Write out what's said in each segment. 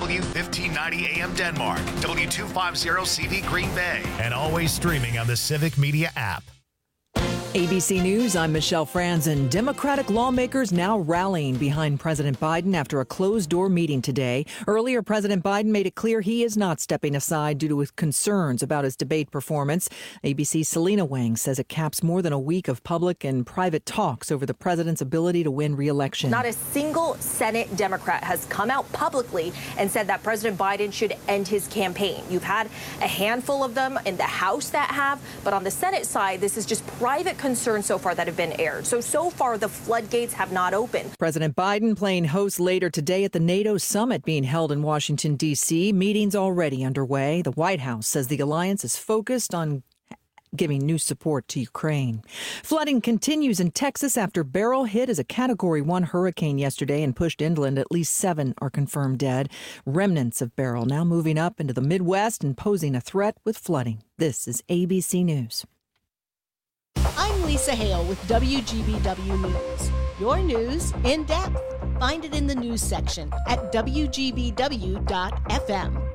W1590 AM Denmark, W250CV Green Bay, and always streaming on the Civic Media app. ABC News, I'm Michelle Franzen. Democratic lawmakers now rallying behind President Biden after a closed-door meeting today. Earlier, President Biden made it clear he is not stepping aside due to his concerns about his debate performance. ABC's Selena Wang says it caps more than a week of public and private talks over the president's ability to win re-election. Not a single Senate Democrat has come out publicly and said that President Biden should end his campaign. You've had a handful of them in the House that have, but on the Senate side, this is just private concerns so far that have been aired. So far, the floodgates have not opened. President Biden playing host later today at the NATO summit being held in Washington, D.C. Meetings already underway. The White House says the alliance is focused on giving new support to Ukraine. Flooding continues in Texas after Beryl hit as a Category 1 hurricane yesterday and pushed inland. At least 7 are confirmed dead. Remnants of Beryl now moving up into the Midwest and posing a threat with flooding. This is ABC News. I'm Lisa Hale with WGBW News. Your news in depth. Find it in the news section at WGBW.FM.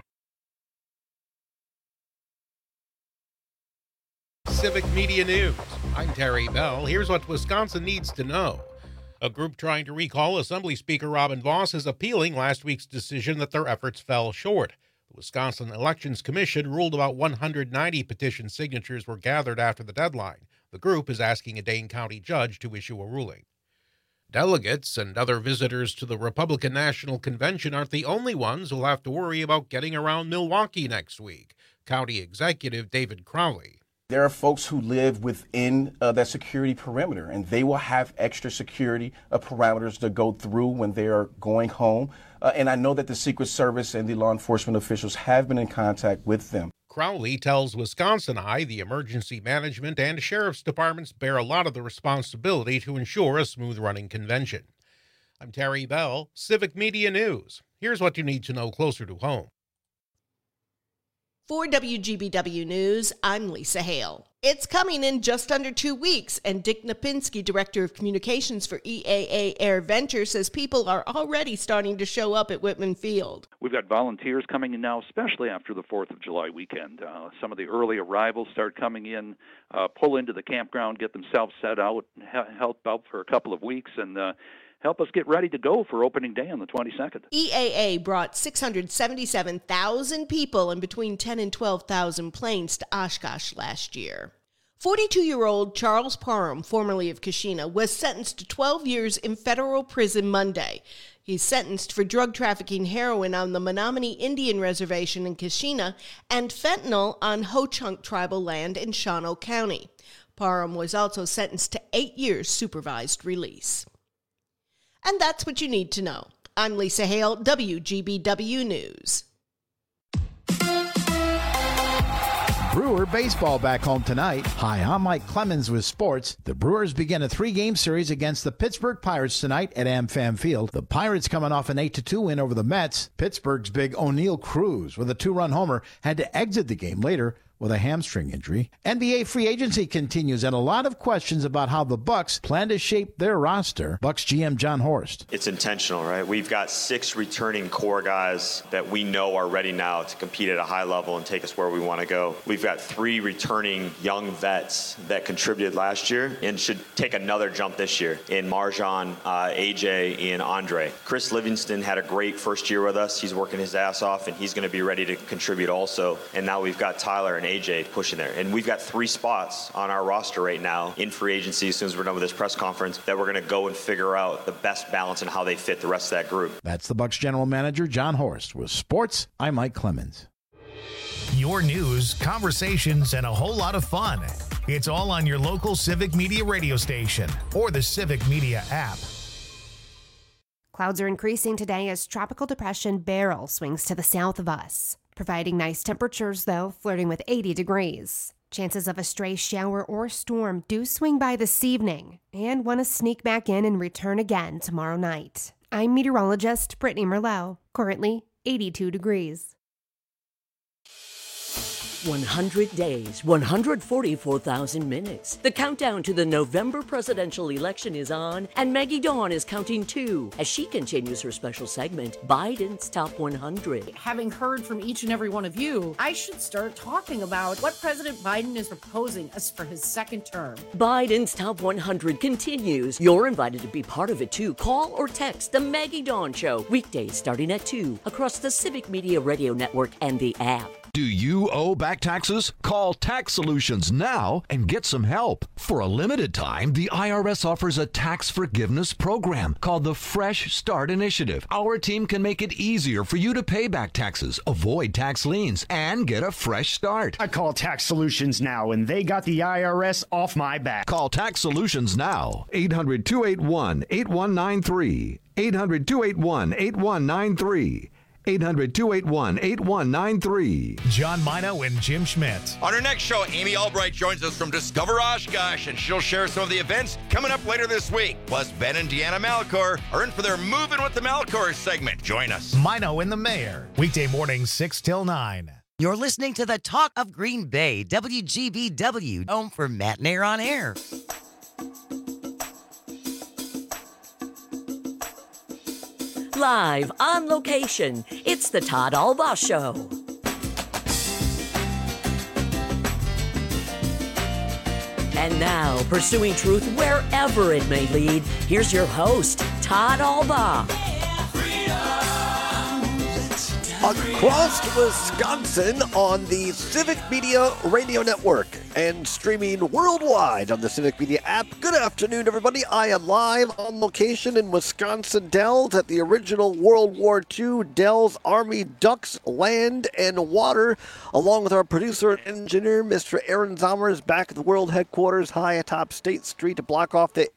Civic Media News. I'm Terry Bell. Here's what Wisconsin needs to know. A group trying to recall Assembly Speaker Robin Vos is appealing last week's decision that their efforts fell short. The Wisconsin Elections Commission ruled about 190 petition signatures were gathered after the deadline. The group is asking a Dane County judge to issue a ruling. Delegates and other visitors to the Republican National Convention aren't the only ones who'll have to worry about getting around Milwaukee next week. County Executive David Crowley. There are folks who live within that security perimeter, and they will have extra security parameters to go through when they are going home. And I know that the Secret Service and the law enforcement officials have been in contact with them. Crowley tells Wisconsin Eye the emergency management and sheriff's departments bear a lot of the responsibility to ensure a smooth-running convention. I'm Terry Bell, Civic Media News. Here's what you need to know closer to home. For WGBW News, I'm Lisa Hale. It's coming in just under 2 weeks, and Dick Napinski, Director of Communications for EAA Air Venture, says people are already starting to show up at Whitman Field. We've got volunteers coming in now, especially after the 4th of July weekend. Some of the early arrivals start coming in, pull into the campground, get themselves set out, help out for a couple of weeks, and help us get ready to go for opening day on the 22nd. EAA brought 677,000 people and between 10 and 12,000 planes to Oshkosh last year. 42-year-old Charles Parham, formerly of Kashina, was sentenced to 12 years in federal prison Monday. He's sentenced for drug trafficking heroin on the Menominee Indian Reservation in Kashina and fentanyl on Ho-Chunk tribal land in Shawano County. Parham was also sentenced to 8 years supervised release. And that's what you need to know. I'm Lisa Hale, WGBW News. Brewer baseball back home tonight. Hi, I'm Mike Clemens with sports. The Brewers begin a 3-game series against the Pittsburgh Pirates tonight at AmFam Field. The Pirates coming off an 8-2 win over the Mets. Pittsburgh's big O'Neill Cruz with a 2-run homer had to exit the game later with a hamstring injury. NBA free agency continues, and a lot of questions about how the Bucks plan to shape their roster. Bucks GM John Horst. It's intentional, right? We've got 6 returning core guys that we know are ready now to compete at a high level and take us where we want to go. We've got 3 returning young vets that contributed last year and should take another jump this year in Marjan, AJ, and Andre. Chris Livingston had a great first year with us. He's working his ass off, and he's going to be ready to contribute also. And now we've got Tyler and AJ pushing there. And we've got 3 spots on our roster right now in free agency as soon as we're done with this press conference that we're going to go and figure out the best balance and how they fit the rest of that group. That's the Bucks general manager, John Horst. With sports, I'm Mike Clemens. Your news, conversations, and a whole lot of fun. It's all on your local Civic Media radio station or the Civic Media app. Clouds are increasing today as Tropical Depression Beryl swings to the south of us. Providing nice temperatures, though, flirting with 80 degrees. Chances of a stray shower or storm do swing by this evening and want to sneak back in and return again tomorrow night. I'm meteorologist Brittany Merlot, currently 82 degrees. 100 days, 144,000 minutes. The countdown to the November presidential election is on, and Maggie Dawn is counting too as she continues her special segment, Biden's Top 100. Having heard from each and every one of you, I should start talking about what President Biden is proposing us for his second term. Biden's Top 100 continues. You're invited to be part of it too. Call or text The Maggie Dawn Show, weekdays starting at 2, across the Civic Media Radio Network and the app. Do you owe back taxes? Call Tax Solutions now and get some help. For a limited time, the IRS offers a tax forgiveness program called the Fresh Start Initiative. Our team can make it easier for you to pay back taxes, avoid tax liens, and get a fresh start. I call Tax Solutions now, and they got the IRS off my back. Call Tax Solutions now. 800-281-8193. 800-281-8193. 800-281-8193. John Mino and Jim Schmidt. On our next show, Amy Albright joins us from Discover Oshkosh, and she'll share some of the events coming up later this week. Plus, Ben and Deanna Malcor are in for their Moving with the Malcor segment. Join us. Mino and the Mayor. Weekday mornings 6 till 9. You're listening to the Talk of Green Bay, WGBW, home for Matt and Air on Air. Live on location, it's the Todd Alba Show. And now, pursuing truth wherever it may lead, here's your host, Todd Alba. Across Wisconsin on the Civic Media Radio Network and streaming worldwide on the Civic Media app. Good afternoon, everybody. I am live on location in Wisconsin Dells at the original World War II Dells Army Ducks Land and Water, along with our producer and engineer, Mr. Aaron Zommers, back at the world headquarters high atop State Street to block off the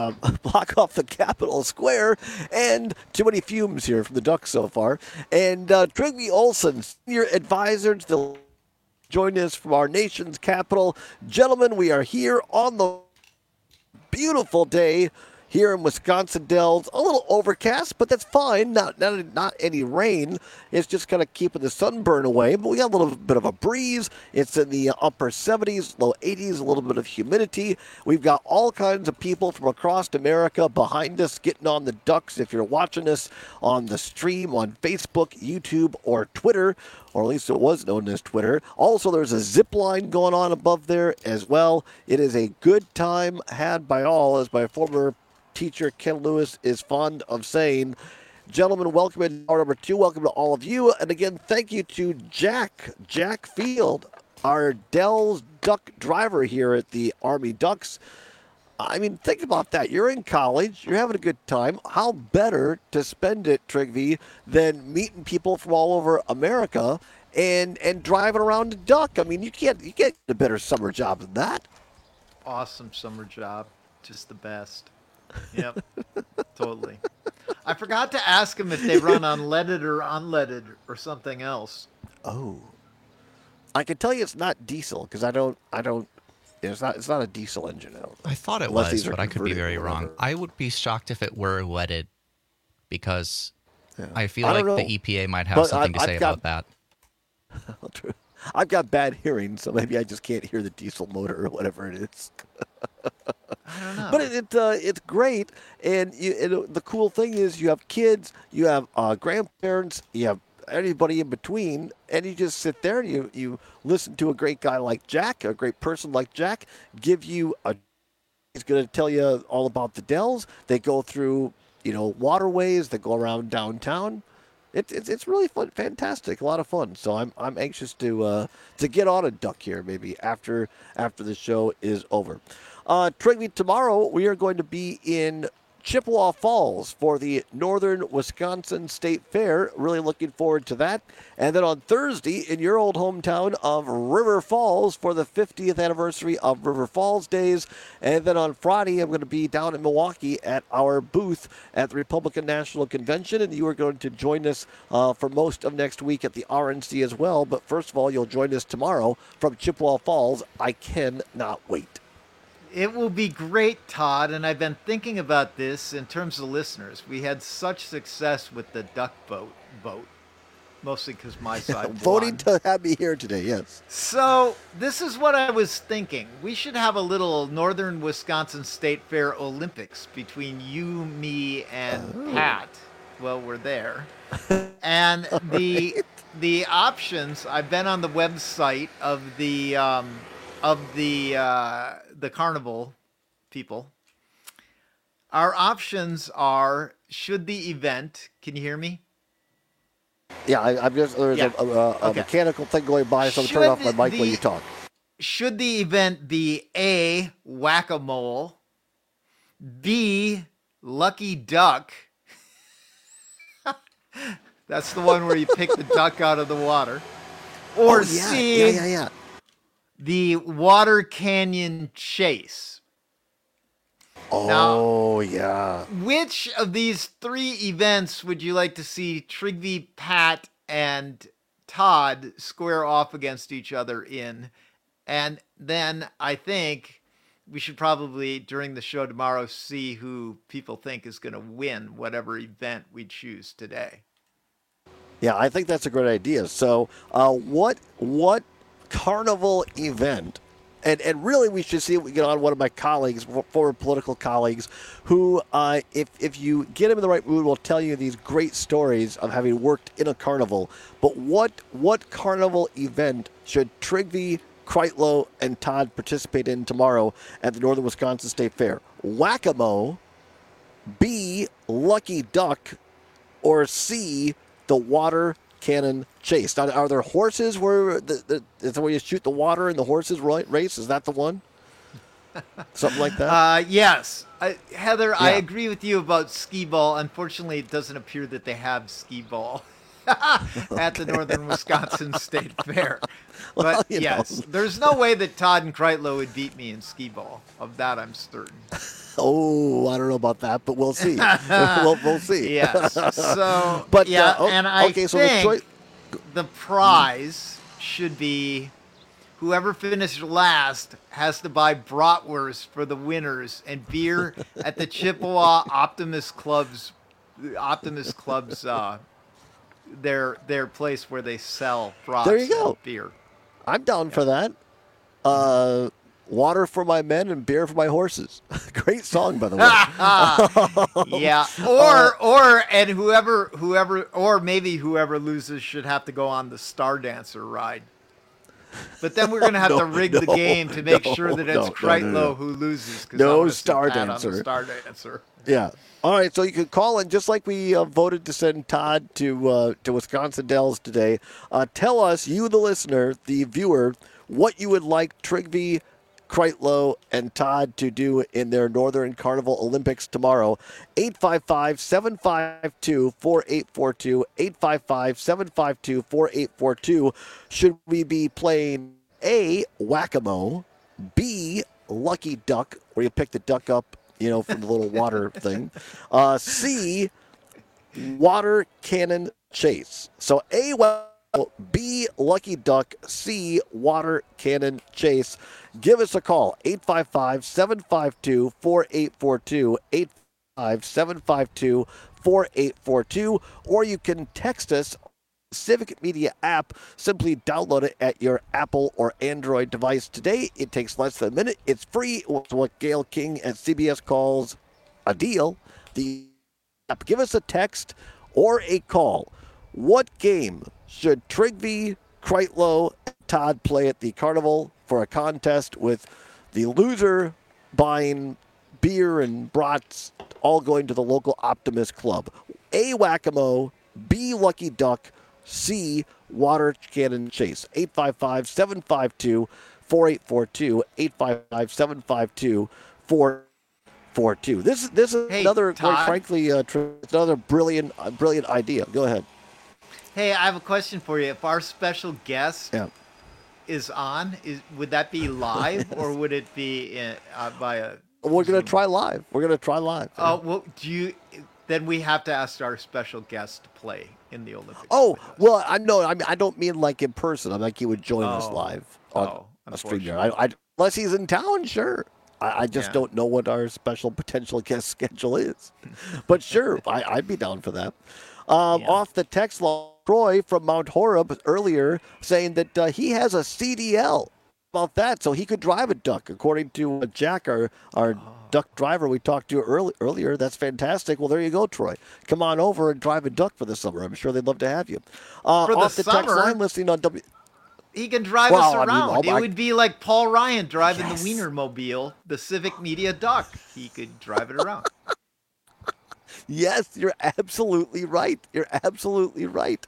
Capitol Square, and too many fumes here from the Ducks so far. And Trygve Olsen, senior advisor to the join us from our nation's capital. Gentlemen, we are here on the beautiful day here in Wisconsin Dells. A little overcast, but that's fine. Not any rain. It's just kind of keeping the sunburn away. But we got a little bit of a breeze. It's in the upper 70s, low 80s, a little bit of humidity. We've got all kinds of people from across America behind us getting on the Ducks. If you're watching us on the stream on Facebook, YouTube, or Twitter, or at least it was known as Twitter. Also, there's a zip line going on above there as well. It is a good time had by all, as my former teacher Ken Lewis is fond of saying. Gentlemen, welcome in hour number 2. Welcome to all of you. And again, thank you to Jack Field, our Dells Duck driver here at the Army Ducks. I mean, think about that. You're in college. You're having a good time. How better to spend it, Trygve, than meeting people from all over America and driving around a duck? I mean, you can't get a better summer job than that. Awesome summer job. Just the best. Yep, totally. I forgot to ask them if they run on leaded or unleaded or something else. Oh, I can tell you it's not diesel because I don't. It's not a diesel engine. I thought it was, but I could be very wrong. I would be shocked if it were leaded because I feel like the EPA might have something to say about that. I've got bad hearing, so maybe I just can't hear the diesel motor or whatever it is. I don't know. But it's great, and the cool thing is you have kids, you have grandparents, you have anybody in between, and you just sit there and you listen to a great guy like Jack, a great person like Jack, give you he's going to tell you all about the Dells. They go through, waterways that go around downtown. It's really fun, fantastic, a lot of fun. So I'm anxious to get on a duck here maybe after the show is over. Trygve, tomorrow we are going to be in Chippewa Falls for the Northern Wisconsin State Fair. Really looking forward to that. And then on Thursday in your old hometown of River Falls for the 50th anniversary of River Falls Days. And then on Friday I'm going to be down in Milwaukee at our booth at the Republican National Convention. And you are going to join us for most of next week at the RNC as well. But first of all, you'll join us tomorrow from Chippewa Falls. I cannot wait. It will be great, Todd, and I've been thinking about this in terms of listeners. We had such success with the duck boat, mostly because my side voting won. to have me here today, yes. So this is what I was thinking. We should have a little Northern Wisconsin State Fair Olympics between you, me, and Pat. Well, we're there. And the options, I've been on the website of the carnival people. Our options are, should the event, can you hear me? Yeah, I'm just, there's a mechanical thing going by, so I'm turning off my mic when you talk. Should the event be A, whack-a-mole, B, lucky duck? That's the one where you pick the duck out of the water. Or C, the water canyon chase. Oh, yeah. Which of these three events would you like to see Trygve, Pat, and Todd square off against each other in? And then I think we should probably, during the show tomorrow, see who people think is going to win whatever event we choose today. Yeah, I think that's a great idea. So what carnival event, and really we should see if we get on one of my colleagues, former political colleagues, who, if you get him in the right mood, will tell you these great stories of having worked in a carnival. But what carnival event should Trygve, Kreitlow, and Todd participate in tomorrow at the Northern Wisconsin State Fair? Whack-a-mole, B, lucky duck, or C, the water cannon chase? Now, are there horses where is the way you shoot the water and the horses race? Is that the one? Something like that? Yes. Heather, I agree with you about skee ball. Unfortunately, it doesn't appear that they have skee ball at the Northern Wisconsin State Fair. But yes, there's no way that Todd and Kreitlow would beat me in skee ball. Of that, I'm certain. Oh, I don't know about that, but we'll see. we'll see. Yes. So, but and I think the prize should be whoever finished last has to buy bratwurst for the winners and beer at the Chippewa Optimist Club's their place where they sell brats. There you go. And beer. I'm down for that. Water for my men and beer for my horses. Great song, by the way. Yeah. And whoever loses should have to go on the Star Dancer ride. But then we're going to have to rig the game to make sure that it's Kreitlow who loses. No Star Dancer. Star Dancer. Yeah. All right, so you can call in just like we voted to send Todd to Wisconsin Dells today. Tell us, you the listener, the viewer, what you would like Trygve, Kreitlow, and Todd to do in their Northern Carnival Olympics tomorrow. 855-752-4842. 855-752-4842. Should we be playing A, whack-a-mole, B, lucky duck, where you pick the duck up, from the little water thing, C, water cannon chase. So A, B, lucky duck, C, water cannon chase. Give us a call, 855-752-4842, 855-752-4842, or you can text us Civic Media app. Simply download it at your Apple or Android device today. It takes less than a minute. It's free. It's what Gail King at CBS calls a deal. The app. Give us a text or a call. What game should Trygve, Kreitlow, and Todd play at the carnival for a contest with the loser buying beer and brats, all going to the local Optimist Club? A, whack-a-mole, B, lucky duck, C, water cannon chase. 855-752-4842. 855-752-4842. This is another, Todd, quite frankly, another brilliant idea. Go ahead. Hey, I have a question for you. If our special guest is on, would that be live or would it be by a? We're going to try live. Oh, well, then we have to ask our special guest to play in the Olympics. Oh, well, I don't mean like in person. I'm like he would join us live on a stream there. Unless he's in town, sure. I just don't know what our special potential guest schedule is. But sure, I'd be down for that. Off the text line, Troy from Mount Horeb earlier saying that he has a CDL about that, so he could drive a duck, according to Jack, our duck driver we talked to earlier. That's fantastic. Well, there you go, Troy. Come on over and drive a duck for the summer. I'm sure they'd love to have you. For off the text summer, line listening on he can drive us around. It would be like Paul Ryan driving the Wienermobile, the Civic Media Duck. He could drive it around. Yes, you're absolutely right. You're absolutely right.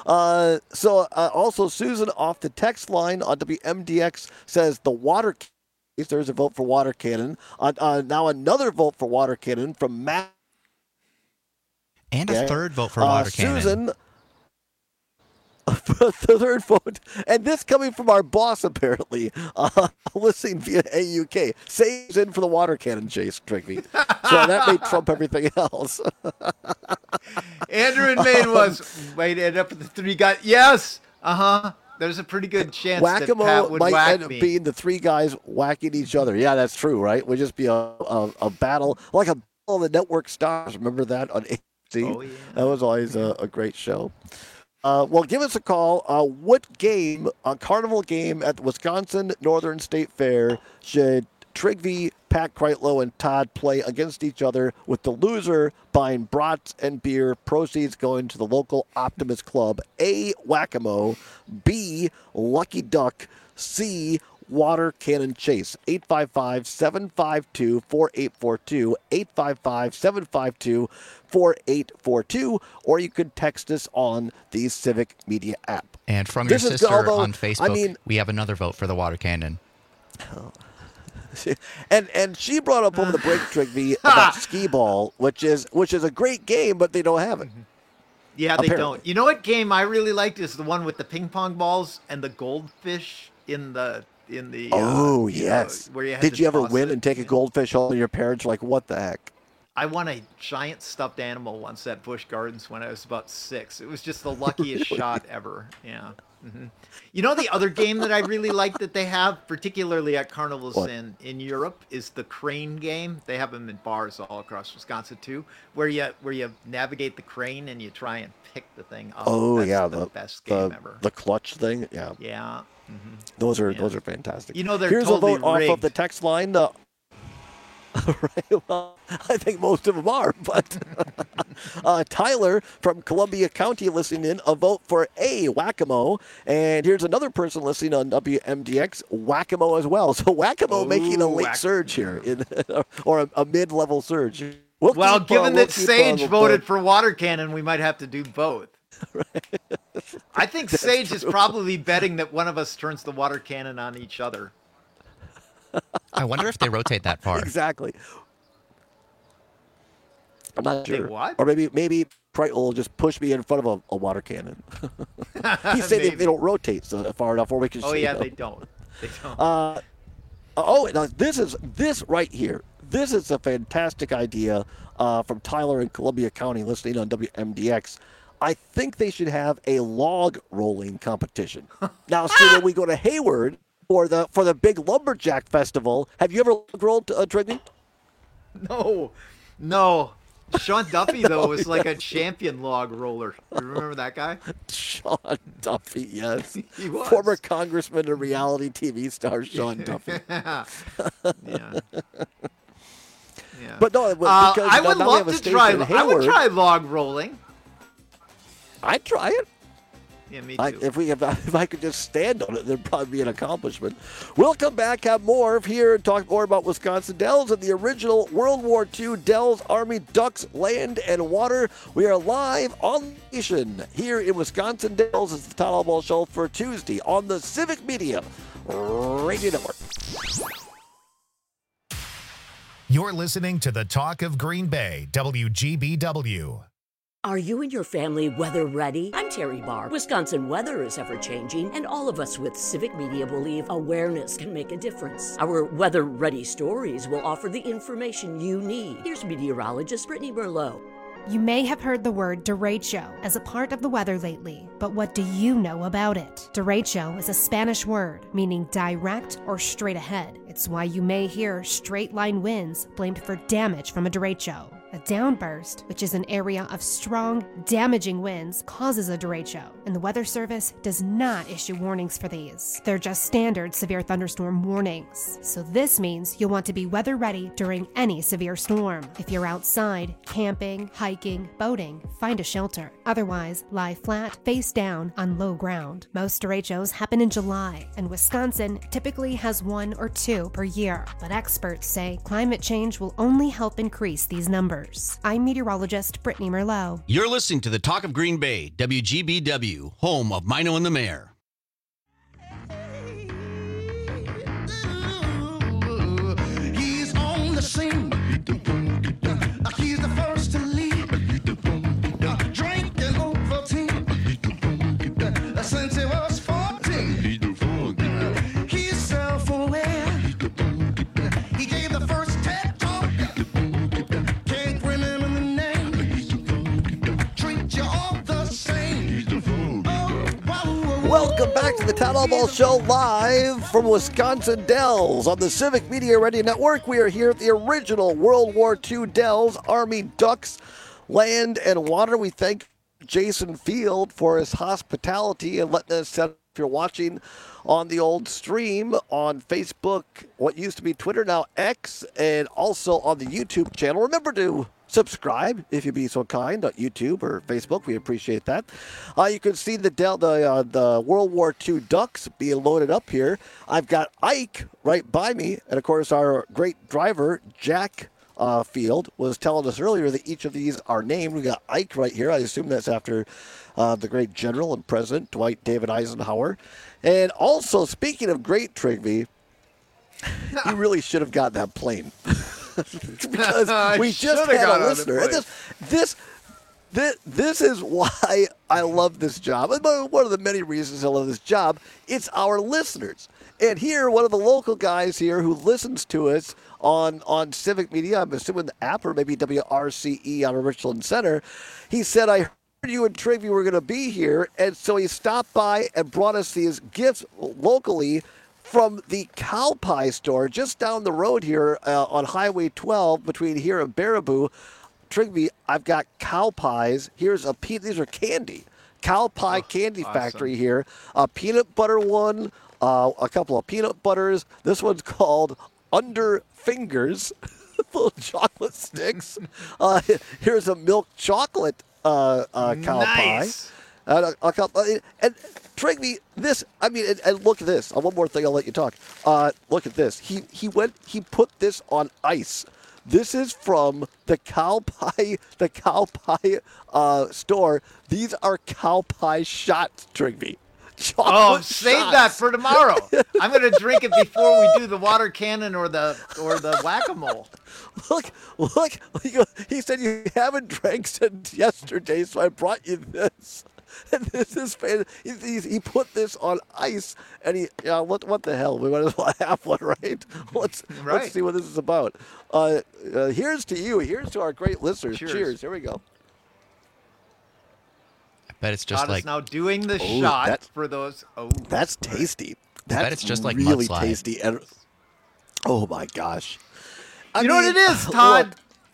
Also, Susan off the text line on WMDX says the water case. There's a vote for water cannon. Now another vote for water cannon from Matt. And a third vote for water cannon. Susan. The third vote, and this coming from our boss, apparently, listening via AUK. Saves in for the water cannon, Chase Trigby. So that may trump everything else. Andrew and Maine might end up with the 3 guys. Yes, there's a pretty good chance that Pat would might end whack up me. being the 3 guys whacking each other. Yeah, that's true, right? It would just be a battle, like a battle of the network stars. Remember that on ABC? Oh, yeah. That was always a great show. Well, give us a call. What game, a carnival game at the Wisconsin Northern State Fair, should Trigby, Pat Kreitlow, and Todd play against each other, with the loser buying brats and beer, proceeds going to the local Optimist Club? A, Whack-A-Mo. B, Lucky Duck. C, Water Cannon Chase. 855-752-4842. 855-752-4842. Or you could text us on the Civic Media app. And from your sister on Facebook, we have another vote for the water cannon. And she brought up over the break, Trigby, about skee ball, which is a great game, but they don't have it. Yeah, they don't. You know what game I really liked is the one with the ping pong balls and the goldfish in the yes. Where you had Did to you ever toss win it. and take a goldfish home and your parents were like, what the heck? I won a giant stuffed animal once at Busch Gardens when I was about 6. It was just the luckiest shot ever. Yeah. Mm-hmm. You know, the other game that I really like that they have, particularly at carnivals in Europe, is the crane game. They have them in bars all across Wisconsin too, where you navigate the crane and you try and pick the thing up. Oh, That's yeah, the best game ever. The clutch thing, yeah. Yeah. Mm-hmm. Those are fantastic. You know, they're Here's totally a vote rigged. off of the text line. Right, well, I think most of them are, but Tyler from Columbia County listening in, a vote for A, Whack-A-Mo. And here's another person listening on WMDX, Whack-A-Mo as well. So Whack-A-Mo making a late surge here, or a mid-level surge. Well, given that Sage voted for water cannon, we might have to do both. I think Sage is probably betting that one of us turns the water cannon on each other. I wonder if they rotate that far. Exactly. I'm not sure. What? Or maybe Kreitl will just push me in front of a water cannon. He said they don't rotate so far enough where we can. Oh see yeah, them. they don't. They don't. Now this right here. This is a fantastic idea from Tyler in Columbia County listening on WMDX. I think they should have a log rolling competition. Now, see, when we go to Hayward for the big lumberjack festival, have you ever log rolled, Trigby? No. Sean Duffy though was like a champion log roller. You remember that guy? Sean Duffy, yes. He was. Former congressman and reality TV star Sean Duffy. Yeah. But no, because I would now we love have a to station try. in I Hayward. would try log rolling. I'd try it. Yeah, me too. If I could just stand on it, there'd probably be an accomplishment. We'll come back, have more here, and talk more about Wisconsin Dells and the original World War II Dells Army Ducks Land and Water. We are live on the nation here in Wisconsin Dells. It's the Todd Albaugh Show for Tuesday on the Civic Media Radio Network. You're listening to the Talk of Green Bay, WGBW. Are you and your family weather ready? I'm Terry Barr. Wisconsin weather is ever-changing, and all of us with Civic Media believe awareness can make a difference. Our Weather Ready stories will offer the information you need. Here's meteorologist Brittany Merlot. You may have heard the word derecho as a part of the weather lately, but what do you know about it? Derecho is a Spanish word meaning direct or straight ahead. It's why you may hear straight line winds blamed for damage from a derecho. A A downburst, which is an area of strong, damaging winds, causes a derecho, and the Weather Service does not issue warnings for these. They're just standard severe thunderstorm warnings. So this means you'll want to be weather ready during any severe storm. If you're outside, camping, hiking, boating, find a shelter. Otherwise, lie flat, face down on low ground. Most derechos happen in July, and Wisconsin typically has 1 or 2 per year. But experts say climate change will only help increase these numbers. I'm meteorologist Brittany Merlot. You're listening to the Talk of Green Bay, WGBW, home of Mino and the Mayor. He's on the scene. He's the first to leave. Drinking Ovaltine since he was 14. He's self-aware. He gave the first TED talk. Can't remember the name. Treat you all the same. Welcome back to the Town Hall Ball Show, live from Wisconsin Dells on the Civic Media Radio Network. We are here at the original World War II Dells Army Ducks Land and Water. We thank Jason Field for his hospitality and letting us set up. If you're watching on the old stream on Facebook, what used to be Twitter, now X, and also on the YouTube channel, remember to subscribe if you'd be so kind on YouTube or Facebook. We appreciate that. You can see the World War II Ducks being loaded up here. I've got Ike right by me, and of course our great driver Jack Field was telling us earlier that each of these are named. We got Ike right here. I assume that's after the great General and President Dwight David Eisenhower. And also, speaking of great, Trigby, he really should have got that plane. Because we just had a listener. And this is why I love this job. One of the many reasons I love this job, it's our listeners. And here, one of the local guys here who listens to us on Civic Media, I'm assuming the app or maybe WRCE out of Richland Center, he said, I heard you and Trigby were going to be here, and so he stopped by and brought us these gifts locally from the Cow Pie store just down the road here on Highway 12 between here and Baraboo. Trigby, I've got cow pies. These are candy. Cow Pie Candy awesome. Factory here. A peanut butter one, a couple of peanut butters. This one's called Under Fingers. Little chocolate sticks. Here's a milk chocolate cow pie. And Trigby, and look at this. One more thing, I'll let you talk. Look at this. He put this on ice. This is from the Cow Pie store. These are cow pie shots, Trigby. Save that for tomorrow. I'm going to drink it before we do the water cannon or the whack-a-mole. Look. He said you haven't drank since yesterday, so I brought you this. And this is he put this on ice, and what the hell? We might as well have one, right? Let's see what this is about. Here's to you. Here's to our great listeners. Cheers. Here we go. I bet it's just Todd is now doing the shot for those. Oh, that's tasty. I bet it's just like really mudslide. Tasty. And, oh my gosh! You know what it is, Todd?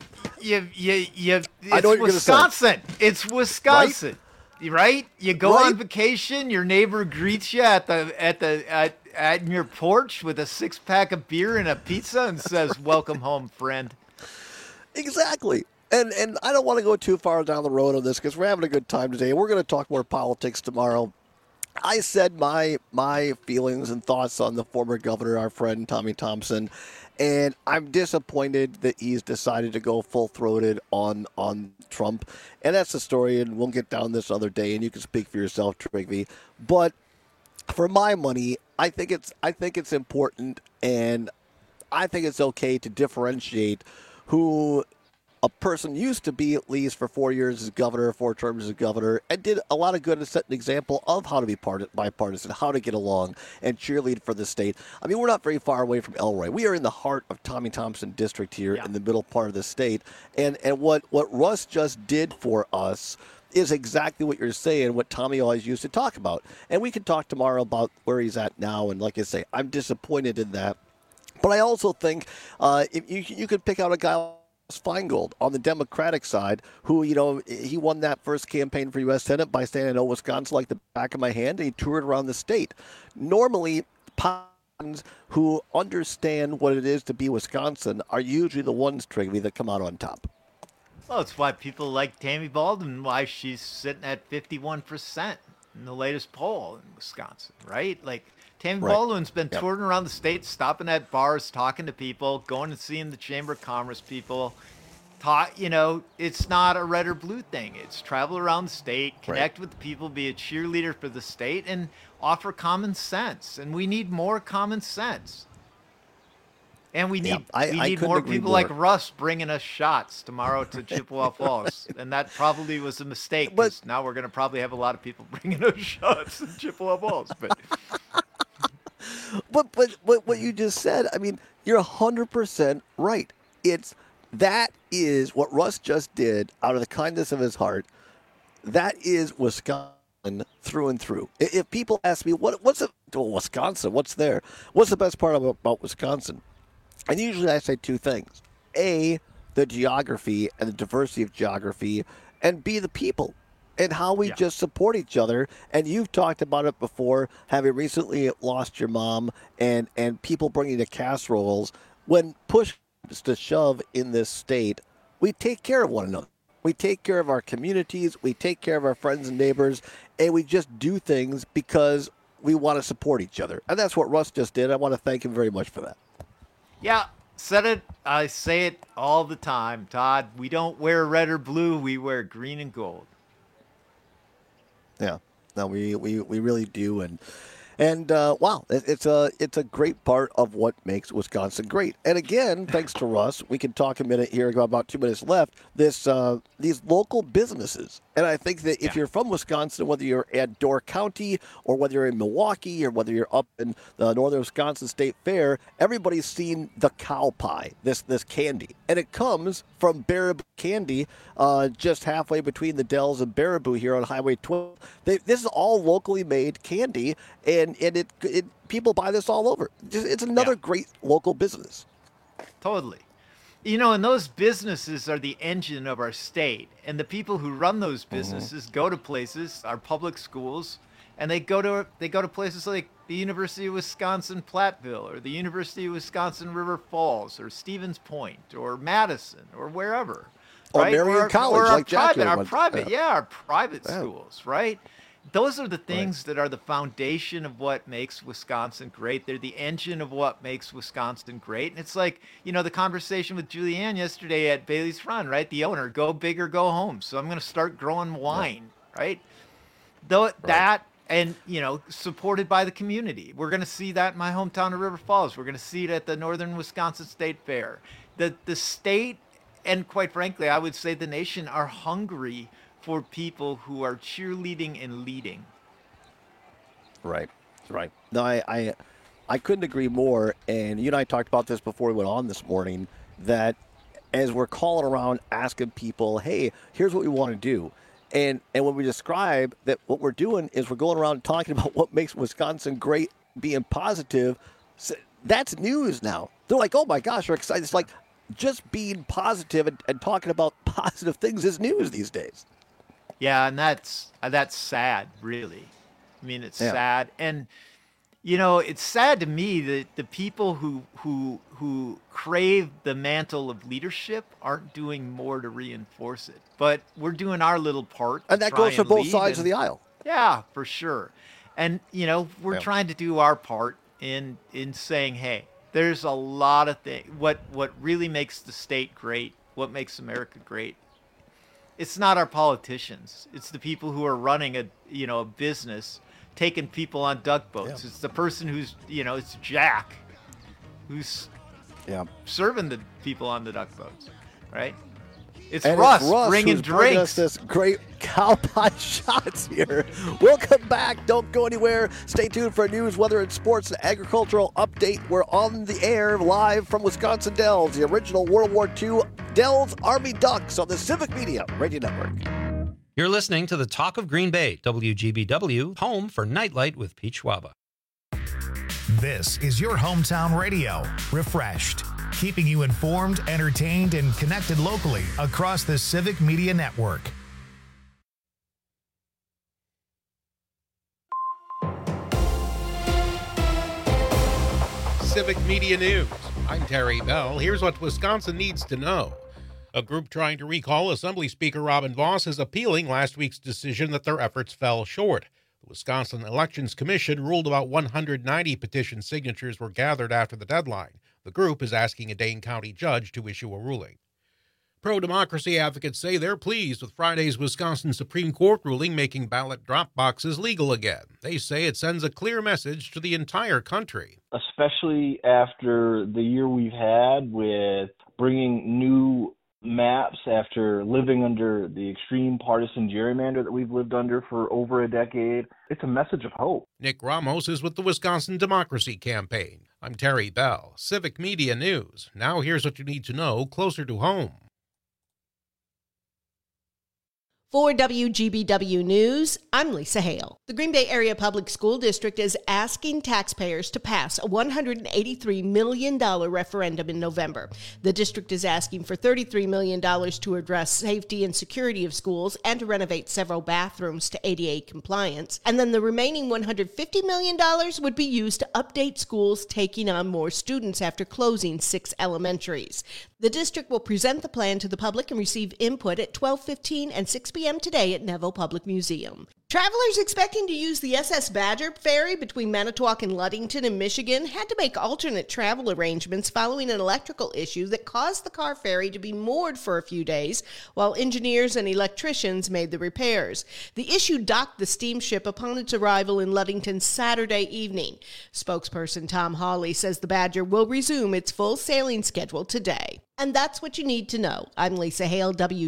It's Wisconsin. It's Wisconsin. Right? You go on vacation, your neighbor greets you at your porch with a 6-pack of beer and a pizza and says, "Welcome home, friend." Exactly. And I don't want to go too far down the road on this because we're having a good time today. We're going to talk more politics tomorrow. I said my feelings and thoughts on the former governor, our friend Tommy Thompson, and I'm disappointed that he's decided to go full-throated on Trump. And that's the story, and we'll get down this other day, and you can speak for yourself, Trigby. But for my money, I think it's important, and I think it's okay to differentiate who a person used to be, at least for 4 years as governor, 4 terms as governor, and did a lot of good and set an example of how to be bipartisan, how to get along and cheerlead for the state. I mean, we're not very far away from Elroy. We are in the heart of Tommy Thompson District here in the middle part of the state. And what Russ just did for us is exactly what you're saying, what Tommy always used to talk about. And we can talk tomorrow about where he's at now. And like I say, I'm disappointed in that. But I also think if you could pick out a guy Feingold on the Democratic side, who, he won that first campaign for U.S. Senate by saying, I know Wisconsin like the back of my hand, and he toured around the state. Normally, politicians who understand what it is to be Wisconsin are usually the ones, Trigby, that come out on top. Well, it's why people like Tammy Baldwin, why she's sitting at 51% in the latest poll in Wisconsin, right? Like, Tammy Baldwin's been touring around the state, stopping at bars, talking to people, going and seeing the Chamber of Commerce people. It's not a red or blue thing. It's travel around the state, connect with the people, be a cheerleader for the state, and offer common sense. And we need more common sense. And we need more people like Russ bringing us shots tomorrow to Chippewa Falls. And that probably was a mistake, because now we're going to probably have a lot of people bringing us shots to Chippewa Falls. But what you just said, I mean, you're 100% right. That is what Russ just did out of the kindness of his heart. That is Wisconsin through and through. If people ask me, Wisconsin, what's there? What's the best part about Wisconsin? And usually I say two things. A, the geography and the diversity of geography, and B, the people and how we just support each other. And you've talked about it before, having recently lost your mom and people bringing the casseroles. When push comes to shove in this state, we take care of one another. We take care of our communities. We take care of our friends and neighbors. And we just do things because we want to support each other. And that's what Russ just did. I want to thank him very much for that. Yeah, said it. I say it all the time, Todd. We don't wear red or blue. We wear green and gold. Yeah, no, we really do, and wow, it's a great part of what makes Wisconsin great. And again, thanks to Russ, we can talk a minute here, about 2 minutes left. These local businesses, and I think that if you're from Wisconsin, whether you're at Door County or whether you're in Milwaukee or whether you're up in the Northern Wisconsin State Fair, everybody's seen the cow pie, this candy, and it comes from Baraboo Candy, just halfway between the Dells and Baraboo here on Highway 12. This is all locally made candy, and it people buy this all over. It's another great local business. Totally. And those businesses are the engine of our state. And the people who run those businesses go to places, our public schools, and they go to places like the University of Wisconsin-Platteville or the University of Wisconsin-River Falls or Stevens Point or Madison or wherever. Or Marion College, like Jackie went. Our private schools, right? Those are the things that are the foundation of what makes Wisconsin great. They're the engine of what makes Wisconsin great. And it's like, the conversation with Julianne yesterday at Bailey's Run, right? The owner, go big or go home. So I'm going to start growing wine, right? That, and, supported by the community. We're going to see that in my hometown of River Falls. We're going to see it at the Northern Wisconsin State Fair. The state, and quite frankly, I would say the nation, are hungry for people who are cheerleading and leading. Right. No, I couldn't agree more. And you and I talked about this before we went on this morning, that as we're calling around asking people, hey, here's what we want to do. And when we describe that, what we're doing is we're going around talking about what makes Wisconsin great, being positive. So that's news now. They're like, oh my gosh, we're excited. It's like just being positive and talking about positive things is news these days. Yeah, and that's sad, really. I mean, it's sad, and it's sad to me that the people who crave the mantle of leadership aren't doing more to reinforce it. But we're doing our little part, and that goes for both sides of the aisle. Yeah, for sure. And we're trying to do our part in saying, hey, there's a lot of things. What really makes the state great? What makes America great? It's not our politicians. It's the people who are running a business, taking people on duck boats. It's the person who's, it's Jack, who's serving the people on the duck boats, right? It's Russ bringing drinks. Us this great cow pie shots here. We'll come back. Don't go anywhere. Stay tuned for news, weather, and sports and agricultural update. We're on the air live from Wisconsin Dells, the original World War II Dells Army Ducks on the Civic Media Radio Network. You're listening to the Talk of Green Bay, WGBW, home for Nightlight with Pete Schwaba. This is your hometown radio, refreshed. keeping you informed, entertained, and connected locally across the Civic Media Network. Civic Media News. I'm Terry Bell. Here's what Wisconsin needs to know. A group trying to recall Assembly Speaker Robin Vos is appealing last week's decision that their efforts fell short. The Wisconsin Elections Commission ruled about 190 petition signatures were gathered after the deadline. The group is asking a Dane County judge to issue a ruling. Pro-democracy advocates say they're pleased with Friday's Wisconsin Supreme Court ruling making ballot drop boxes legal again. They say it sends a clear message to the entire country. Especially after the year we've had with bringing new maps after living under the extreme partisan gerrymander that we've lived under for over a decade. It's a message of hope. Nick Ramos is with the Wisconsin Democracy Campaign. I'm Terry Bell, Civic Media News. Now here's what you need to know closer to home. For WGBW News, I'm Lisa Hale. The Green Bay Area Public School District is asking taxpayers to pass a $183 million referendum in November. The district is asking for $33 million to address safety and security of schools and to renovate several bathrooms to ADA compliance. And then the remaining $150 million would be used to update schools taking on more students after closing 6 elementaries. The district will present the plan to the public and receive input at 12:15 and 6 p.m. today at Neville Public Museum. Travelers expecting to use the SS Badger ferry between Manitowoc and Ludington in Michigan had to make alternate travel arrangements following an electrical issue that caused the car ferry to be moored for a few days while engineers and electricians made the repairs. The issue docked the steamship upon its arrival in Ludington Saturday evening. Spokesperson Tom Hawley says the Badger will resume its full sailing schedule today. And that's what you need to know. I'm Lisa Hale,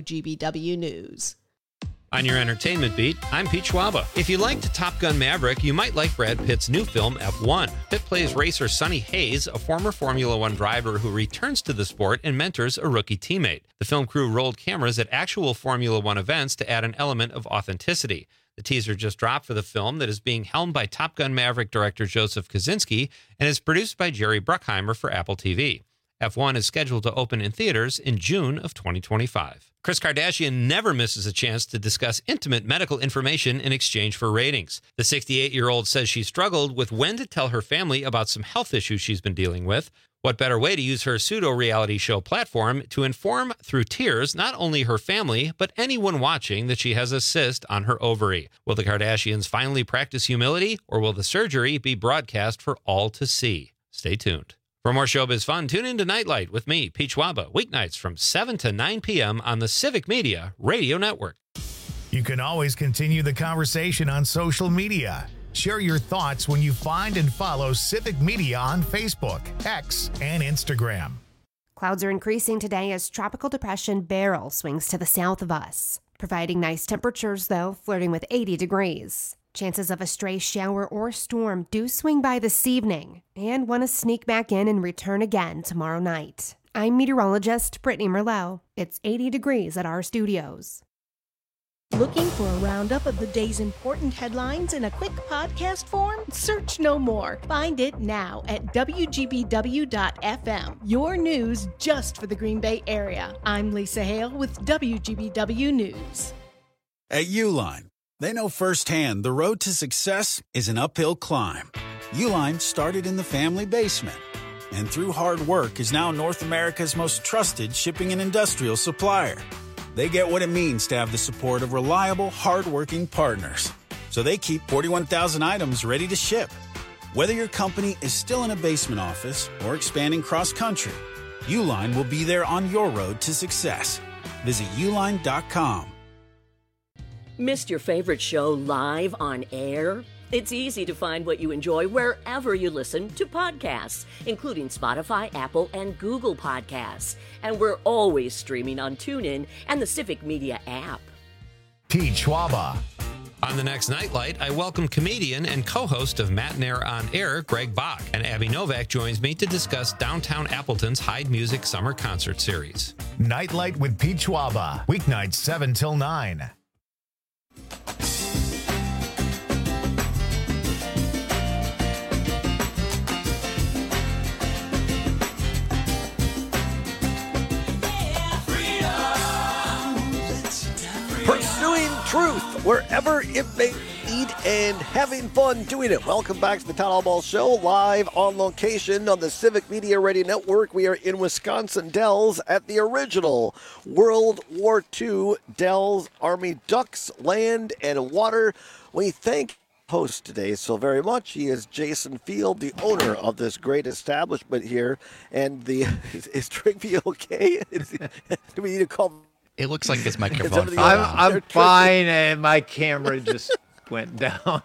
WGBW News. On your entertainment beat, I'm Pete Schwaba. If you liked Top Gun Maverick, you might like Brad Pitt's new film, F1. Pitt plays racer Sonny Hayes, a former Formula One driver who returns to the sport and mentors a rookie teammate. The film crew rolled cameras at actual Formula One events to add an element of authenticity. The teaser just dropped for the film that is being helmed by Top Gun Maverick director Joseph Kosinski and is produced by Jerry Bruckheimer for Apple TV. F1 is scheduled to open in theaters in June of 2025. Kris Kardashian never misses a chance to discuss intimate medical information in exchange for ratings. The 68-year-old says she struggled with when to tell her family about some health issues she's been dealing with. What better way to use her pseudo-reality show platform to inform through tears not only her family, but anyone watching that she has a cyst on her ovary? Will the Kardashians finally practice humility, or will the surgery be broadcast for all to see? Stay tuned. For more showbiz fun, tune in to Nightlight with me, Pete Schwaba, weeknights from 7 to 9 p.m. on the Civic Media Radio Network. You can always continue the conversation on social media. Share your thoughts when you find and follow Civic Media on Facebook, X, and Instagram. Clouds are increasing today as Tropical Depression Beryl swings to the south of us. Providing nice temperatures, though, flirting with 80 degrees. Chances of a stray shower or storm do swing by this evening and want to sneak back in and return again tomorrow night. I'm meteorologist Brittany Merlot. It's 80 degrees at our studios. Looking for a roundup of the day's important headlines in a quick podcast form? Search no more. Find it now at WGBW.FM. Your news just for the Green Bay area. I'm Lisa Hale with WGBW News. At Uline, they know firsthand the road to success is an uphill climb. Uline started in the family basement, and through hard work is now North America's most trusted shipping and industrial supplier. They get what it means to have the support of reliable, hard-working partners. So they keep 41,000 items ready to ship. Whether your company is still in a basement office or expanding cross-country, Uline will be there on your road to success. Visit uline.com. Missed your favorite show live on air? It's easy to find what you enjoy wherever you listen to podcasts, including Spotify, Apple, and Google Podcasts. And we're always streaming on TuneIn and the Civic Media app. Pete Schwaba. On the next Nightlight, I welcome comedian and co-host of Matinee on Air, Greg Bach, and Abby Novak joins me to discuss Downtown Appleton's Hyde Music Summer Concert Series. Nightlight with Pete Schwaba, weeknights 7 till 9. truth wherever it may lead and having fun doing it. Welcome back to the Town Hall Ball Show, live on location on the Civic Media Radio Network. We are in Wisconsin Dells at the original World War II Dells Army Ducks Land and Water. We thank host today so very much. He is Jason Field, the owner of this great establishment here. And is Trigby okay? Do we need to call? It looks like his microphone. I'm fine, and my camera just went down.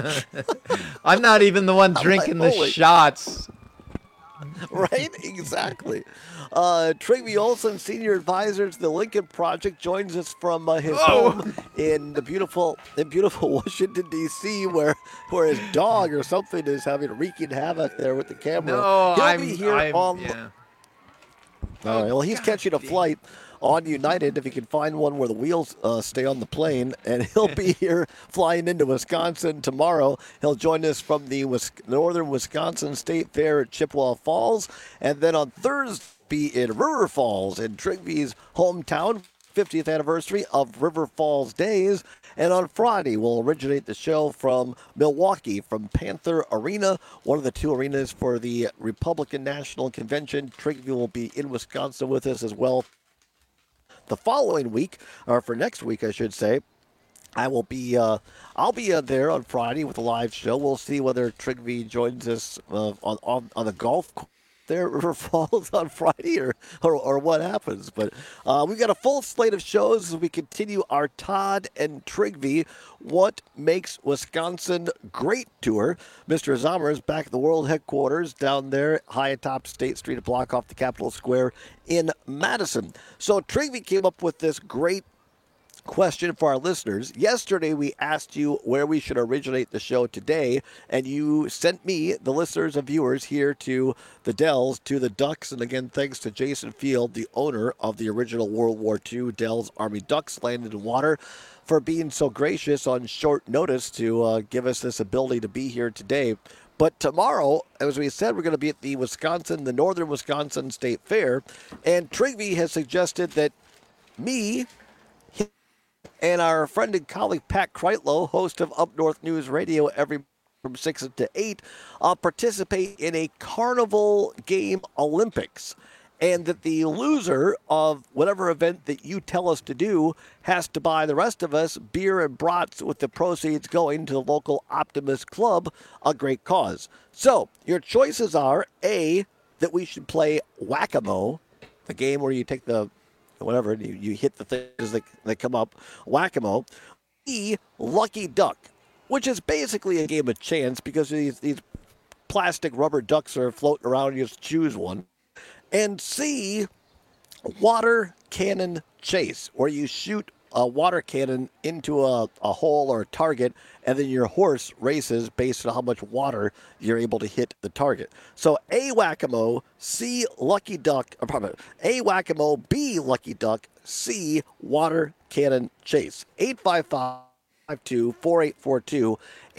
I'm not even the one drinking the shots. Right? Exactly. Trigby Olson, Senior Advisor to the Lincoln Project, joins us from his home in the beautiful Washington, D.C., where his dog or something is wreaking havoc there with the camera. No, He'll be here on... Yeah. All right, well, he's catching a flight on United if he can find one where the wheels stay on the plane, and he'll be here flying into Wisconsin tomorrow. He'll join us from the Northern Wisconsin State Fair at Chippewa Falls, and then on Thursday be in River Falls in Trigby's hometown, 50th anniversary of River Falls Days. And on Friday, we'll originate the show from Milwaukee, from Panther Arena, one of the two arenas for the Republican National Convention. Trigby will be in Wisconsin with us as well. The following week, or for next week, I should say, I'll be there on Friday with a live show. We'll see whether Trigby joins us on the golf course there at River Falls on Friday or what happens. But we've got a full slate of shows as we continue our Todd and Trigby What Makes Wisconsin Great tour. Mr. Zomer is back at the World Headquarters down there high atop State Street, a block off the Capitol Square in Madison. So Trigby came up with this great question for our listeners. Yesterday, we asked you where we should originate the show today, and you sent me, the listeners and viewers, here to the Dells, to the Ducks. And again, thanks to Jason Field, the owner of the original World War II Dells Army Ducks Land and Water, for being so gracious on short notice to give us this ability to be here today. But tomorrow, as we said, we're going to be at the Northern Wisconsin State Fair, and Trigby has suggested that me and our friend and colleague Pat Kreitlow, host of Up North News Radio every from 6 to 8, participate in a carnival game Olympics. And that the loser of whatever event that you tell us to do has to buy the rest of us beer and brats, with the proceeds going to the local Optimist Club, a great cause. So your choices are A, that we should play Whack-A-Mo, the game where you take the whatever, you hit the things that come up, Whack-A-Mo. B, Lucky Duck, which is basically a game of chance because these plastic rubber ducks are floating around and you just choose one. And C, Water Cannon Chase, where you shoot a water cannon into a hole or a target, and then your horse races based on how much water you're able to hit the target. So A, Whack-A-Mo, C, Lucky Duck, A, Whack-A-Mo, B, Lucky Duck, C, Water Cannon Chase. 855-24842,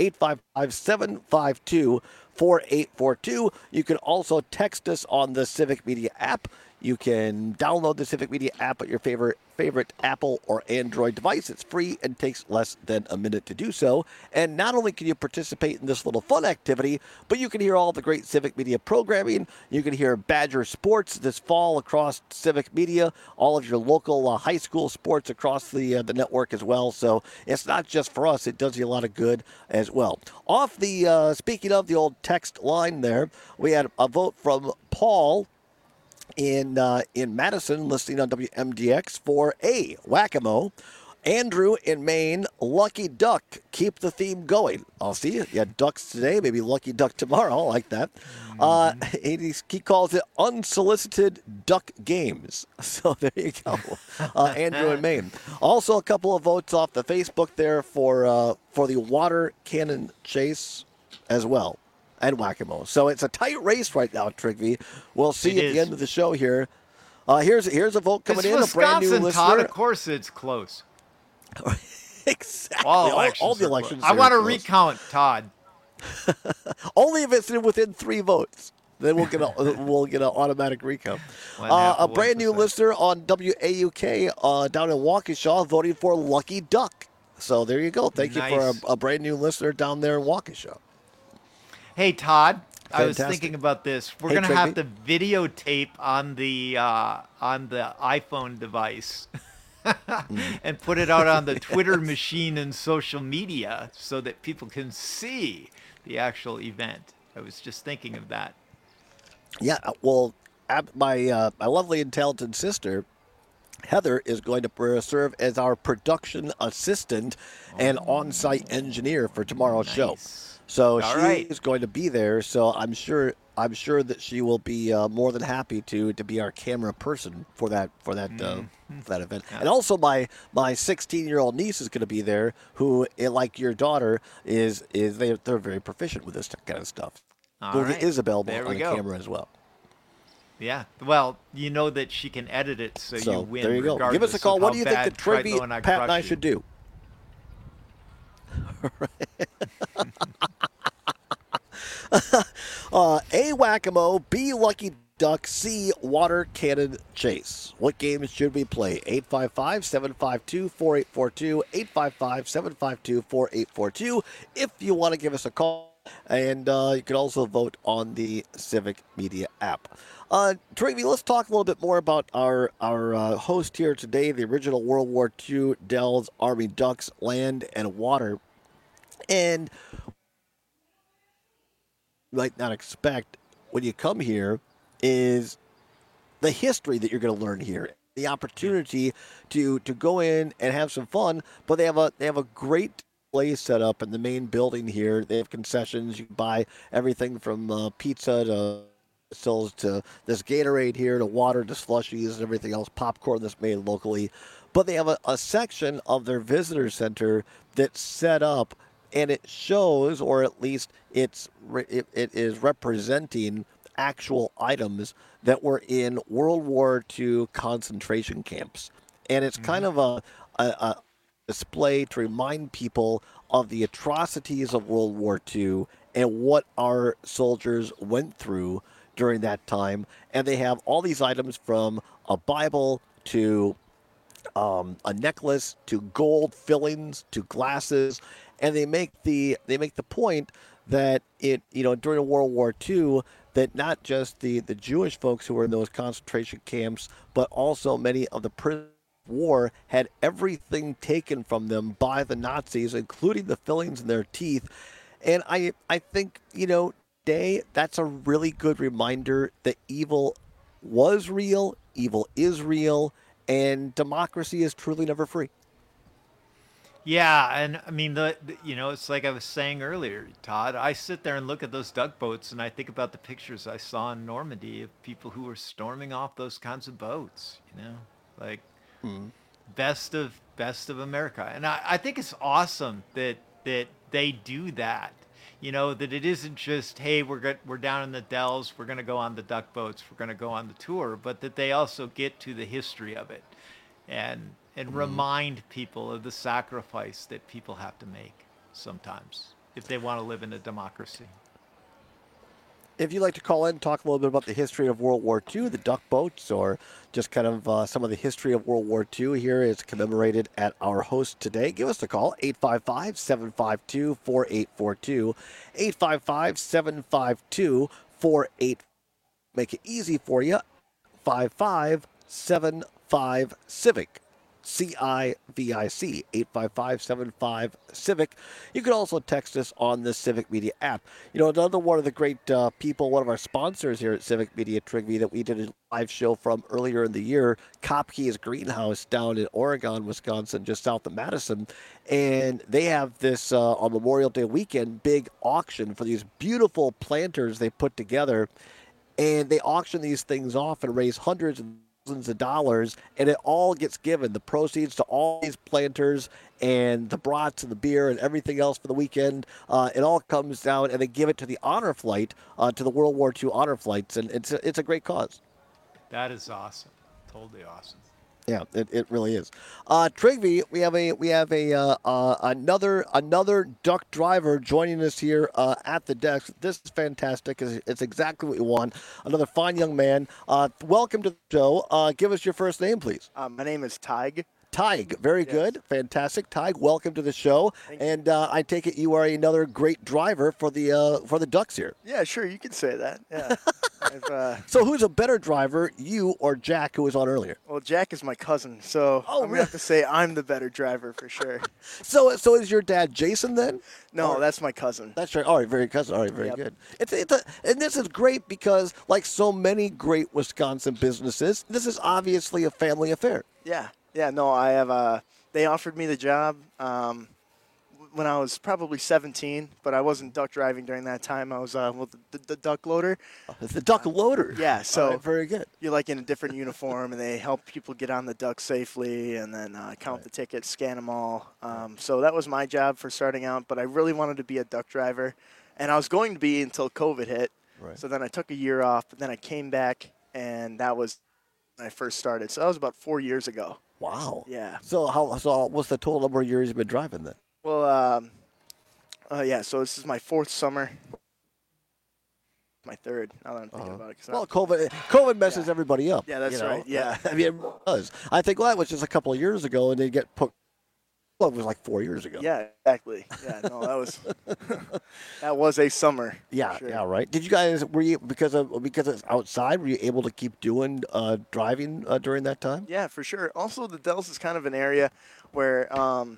855-752-4842. You can also text us on the Civic Media app. You can download the Civic Media app at your favorite Apple or Android device. It's free and takes less than a minute to do so. And not only can you participate in this little fun activity, but you can hear all the great Civic Media programming. You can hear Badger Sports this fall across Civic Media, all of your local high school sports across the network as well. So it's not just for us. It does you a lot of good as well. Off the, speaking of the old text line there, we had a vote from Paul in Madison, listening on WMDX, for A, Whack-A-Mo. Andrew in Maine, Lucky Duck. Keep the theme going. I'll see you. You had ducks today, maybe Lucky Duck tomorrow. I like that. He calls it Unsolicited Duck Games. So there you go. Andrew in Maine. Also a couple of votes off the Facebook there for the Water Cannon Chase as well. And Whack-A-Mo. So it's a tight race right now, Trigby. We'll see at the end of the show here. Here's a vote coming in. Wisconsin, a brand new listener. Todd, of course it's close. Exactly. All the elections. I want to recount, Todd. Only if it's within 3 votes. Then we'll get an automatic recount. A brand new listener on WAUK down in Waukesha voting for Lucky Duck. So there you go. Thank you Nice. for a brand new listener down there in Waukesha. Hey, Todd. I was Fantastic. thinking about this. We're Hey, gonna have Trigby. to videotape on the iPhone device and put it out on the Twitter machine and social media so that people can see the actual event. I was just thinking of that. Yeah, well, my lovely and talented sister, Heather, is going to serve as our production assistant and on-site engineer for tomorrow's show. So All she right. is going to be there. So I'm sure that she will be more than happy to be our camera person for that event. And also my 16-year-old niece is going to be there, who, like your daughter, they're very proficient with this kind of stuff. All Movie right. is available There on we the go. camera as well. Yeah. Well, you know that she can edit it, so, you win. there you go. Give us a regardless call. of What how do you think bad that Trigby, Treadlow and Pat, and I crush you. should do? A, Whack-A-Mole, B, Lucky Duck, C, Water Cannon Chase. What games should we play? 855-752-4842, 855-752-4842 if you want to give us a call. And you can also vote on the Civic Media app. Trigby, let's talk a little bit more about our host here today, the original World War II Dells Army Ducks, Land and Water. And you might not expect when you come here is the history that you're going to learn here, the opportunity to go in and have some fun. But they have a great place set up in the main building here. They have concessions. You can buy everything from pizza to stills to this Gatorade here to water to slushies and everything else, popcorn that's made locally. But they have a section of their visitor center that's set up, and it shows, or at least it is representing actual items that were in World War II concentration camps. And it's kind of a display to remind people of the atrocities of World War II and what our soldiers went through during that time. And they have all these items from a Bible to a necklace to gold fillings to glasses, and they make the point that during World War II, that not just the Jewish folks who were in those concentration camps, but also many of the prisoners of war had everything taken from them by the Nazis, including the fillings in their teeth. And I think, today, that's a really good reminder that evil was real, evil is real, and democracy is truly never free. Yeah, and I mean, it's like I was saying earlier, Todd. I sit there and look at those duck boats, and I think about the pictures I saw in Normandy of people who were storming off those kinds of boats. Like best of America, and I think it's awesome that they do that. That it isn't just, hey, we're down in the Dells, we're going to go on the duck boats, we're going to go on the tour, but that they also get to the history of it, and remind people of the sacrifice that people have to make sometimes if they want to live in a democracy. If you'd like to call in and talk a little bit about the history of World War II, the duck boats, or just kind of some of the history of World War II here is commemorated at our host today, give us a call, 855-752-4842, 855-752-4842. Make it easy for you, 5575-CIVIC. CIVIC, 855-75-CIVIC. You can also text us on the Civic Media app. Another one of the great people, one of our sponsors here at Civic Media, Trigby, that we did a live show from earlier in the year, Kopke's Greenhouse down in Oregon, Wisconsin, just south of Madison. And they have this, on Memorial Day weekend, big auction for these beautiful planters they put together. And they auction these things off and raise hundreds of thousands of dollars, and it all gets given, the proceeds, to all these planters and the brats and the beer and everything else for the weekend. It all comes down, and they give it to the honor flight, to the World War II honor flights, and it's a great cause. That is awesome. Totally awesome. Yeah, it really is. Trigby, we have another duck driver joining us here at the desk. This is fantastic. It's exactly what we want. Another fine young man. Welcome to the show. Give us your first name, please. My name is Tig. Tig, very good. Fantastic. Tig, welcome to the show. And I take it you are another great driver for the Ducks here. Yeah, sure. You can say that. Yeah. So who's a better driver, you or Jack, who was on earlier? Well, Jack is my cousin, so I'm going to have to say I'm the better driver for sure. So is your dad Jason then? No, that's my cousin. That's right. All right, very cousin. All right, very good. And this is great because, like so many great Wisconsin businesses, this is obviously a family affair. Yeah. Yeah, no, I have they offered me the job when I was probably 17, but I wasn't duck driving during that time. I was the duck loader. The duck loader. Yeah, so very good. You're like in a different uniform, and they help people get on the duck safely, and then count the tickets, scan them all. So that was my job for starting out, but I really wanted to be a duck driver, and I was going to be until COVID hit. Right. So then I took a year off, but then I came back, and that was when I first started. So that was about 4 years ago. Wow. Yeah. So what's the total number of years you've been driving then? Well, yeah, so this is my 4th summer. My 3rd, now that I'm thinking about it. Well, COVID messes everybody up. Yeah, that's right, yeah. I mean, it does. I think that was just a couple of years ago, and they get put. Well, it was like 4 years ago. Yeah, exactly. Yeah, no, that was a summer. Yeah, sure. yeah, right. Did you guys because it's outside? Were you able to keep doing driving during that time? Yeah, for sure. Also, the Dells is kind of an area where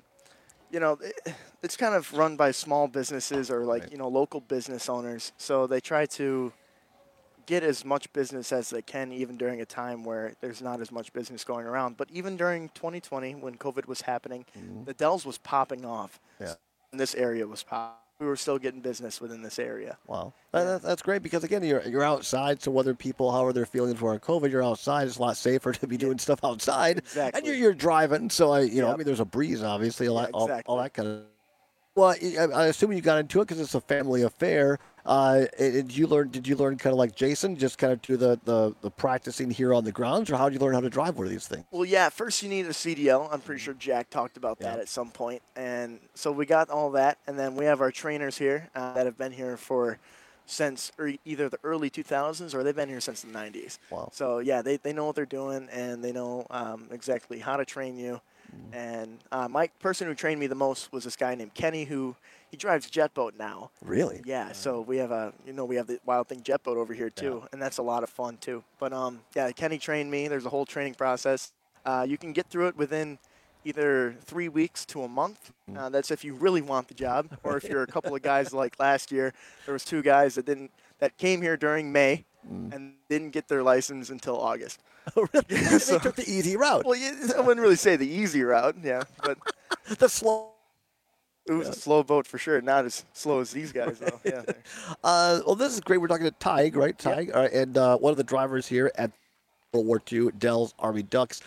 it's kind of run by small businesses or local business owners. So they try to get as much business as they can, even during a time where there's not as much business going around. But even during 2020, when COVID was happening, the Dells was popping off. Yeah. And this area was popping. We were still getting business within this area. Wow. That's great because, again, you're outside, so whether people, however they're feeling for COVID, you're outside. It's a lot safer to be doing stuff outside. Exactly. And you're driving, so, I mean, there's a breeze, obviously, all that kind of. Well, I assume you got into it because it's a family affair. Did you learn kind of like Jason, just kind of do the practicing here on the grounds, or how did you learn how to drive one of these things? Well, yeah, first you need a CDL. I'm pretty sure Jack talked about that at some point. And so we got all that, and then we have our trainers here that have been here since either the early 2000s or they've been here since the 90s. Wow. So, yeah, they know what they're doing, and they know exactly how to train you. And my person who trained me the most was this guy named Kenny, he drives jet boat now. Really? Yeah. So we have the Wild Thing jet boat over here too, and that's a lot of fun too. But Kenny trained me. There's a whole training process. You can get through it within either 3 weeks to a month. That's if you really want the job, or if you're a couple of guys like last year. There was 2 guys that came here during May and didn't get their license until August. They took the easy route. Well, I wouldn't really say the easy route, but the slow. It was a slow boat for sure. Not as slow as these guys, though. Yeah. Well, this is great. We're talking to Tig, right? Tig, and one of the drivers here at World War II Dells Army Ducks.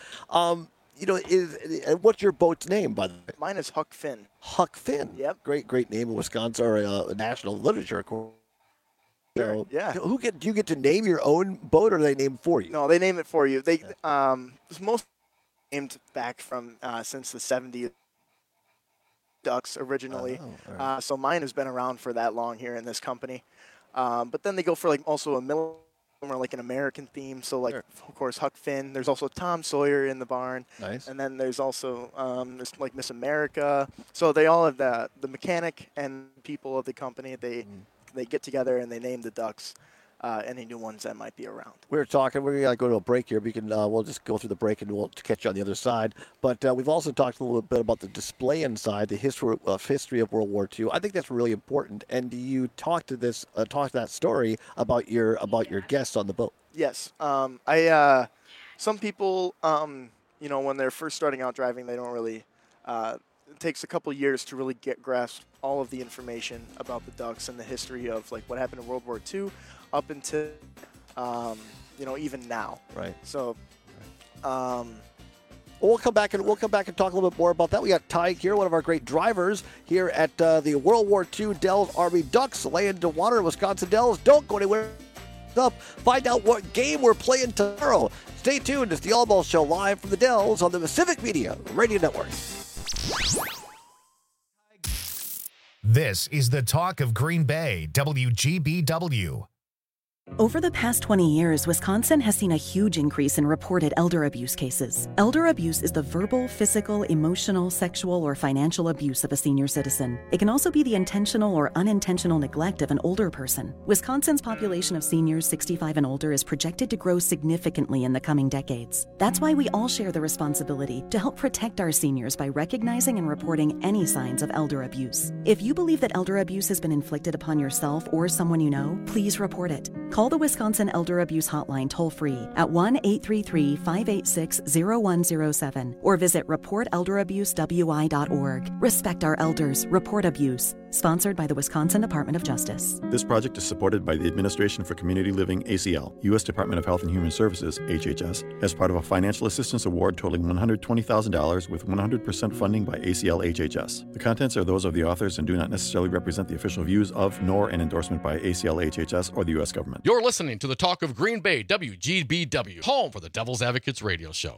What's your boat's name, by the way? Mine is Huck Finn. Huck Finn. Yep. Great name in Wisconsin, or national literature, of course. Sure. Yeah. Do you get to name your own boat, or do they name it for you? No, they name it for you. They most named back from since the 70s. Ducks originally. So mine has been around for that long here in this company. But then they go for also a military or like an American theme. So of course, Huck Finn. There's also Tom Sawyer in the barn. Nice. And then there's also there's like Miss America. So they all have the mechanic and people of the company. They get together and they name the ducks. Any new ones that might be around. We're talking. We're gonna go to a break here. We'll just go through the break and we'll catch you on the other side. But we've also talked a little bit about the display inside, the history of World War II. I think that's really important. And do you talk to that story about your guests on the boat? Yes. Some people, when they're first starting out driving, they don't really. It takes a couple years to really grasp all of the information about the Ducks and the history of what happened in World War II. Up until, even now. Right. So, we'll come back and talk a little bit more about that. We got Tig here, one of our great drivers here at the World War II Dells Army Ducks, laying to water, Wisconsin Dells. Don't go anywhere. Find out what game we're playing tomorrow. Stay tuned. It's the All Ball Show live from the Dells on the Pacific Media Radio Network. This is the talk of Green Bay, WGBW. Over the past 20 years, Wisconsin has seen a huge increase in reported elder abuse cases. Elder abuse is the verbal, physical, emotional, sexual, or financial abuse of a senior citizen. It can also be the intentional or unintentional neglect of an older person. Wisconsin's population of seniors 65 and older is projected to grow significantly in the coming decades. That's why we all share the responsibility to help protect our seniors by recognizing and reporting any signs of elder abuse. If you believe that elder abuse has been inflicted upon yourself or someone you know, please report it. Call the Wisconsin Elder Abuse Hotline toll-free at 1-833-586-0107 or visit reportelderabusewI.org. Respect our elders. Report abuse. Sponsored by the Wisconsin Department of Justice. This project is supported by the Administration for Community Living, ACL, U.S. Department of Health and Human Services, HHS, as part of a financial assistance award totaling $120,000 with 100% funding by ACL HHS. The contents are those of the authors and do not necessarily represent the official views of, nor an endorsement by ACL HHS or the U.S. government. You're listening to the Talk of Green Bay, WGBW, home for the Devil's Advocates radio show.